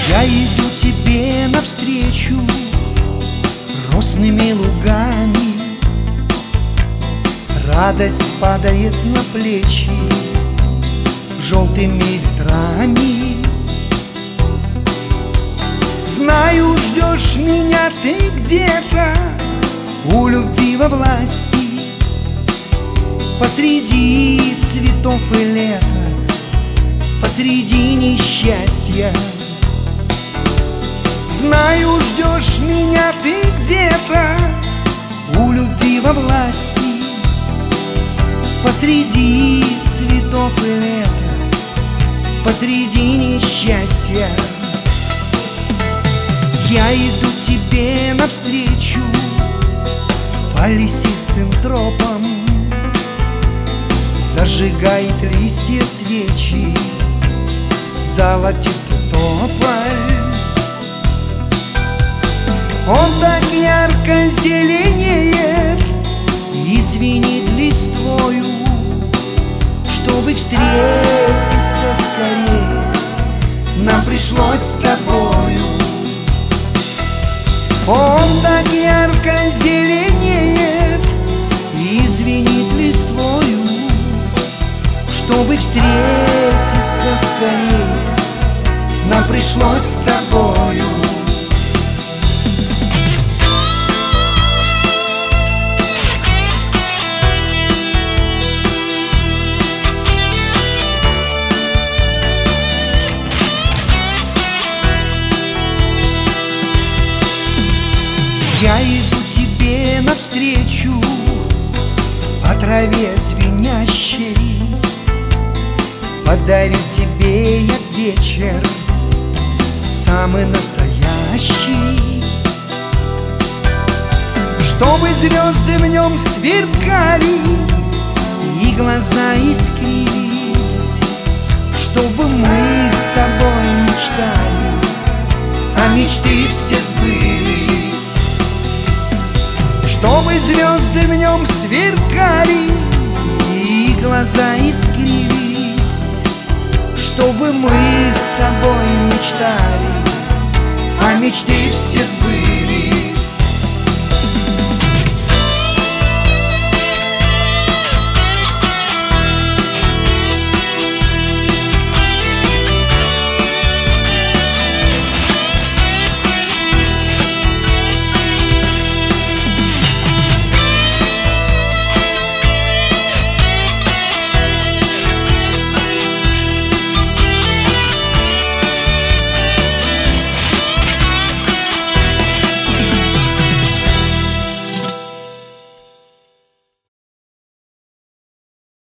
Я иду тебе навстречу росными лугами, радость падает на плечи желтыми ветрами. Знаю, ждешь меня ты где-то у любви во власти, посреди цветов и лета, посреди несчастья. Знаю, ждешь меня ты где-то у любви во власти, посреди цветов и лета, посреди несчастья. Я иду тебе навстречу по лесистым тропам, зажигает листья свечи золотистый тополь. Он так ярко зеленеет и звенит листвою. Чтобы встретиться скорее, нам пришлось с тобою. Он так ярко зеленеет и звенит листвою. Чтобы встретиться скорее, нам пришлось с тобою. Я иду тебе навстречу по траве звенящей, подарю тебе я вечер самый настоящий. Чтобы звезды в нем сверкали и глаза искрились, чтобы мы с тобой мечтали, а мечты все сбылись. Чтобы звезды в нем сверкали и глаза искрились, чтобы мы с тобой мечтали, а мечты все сбылись.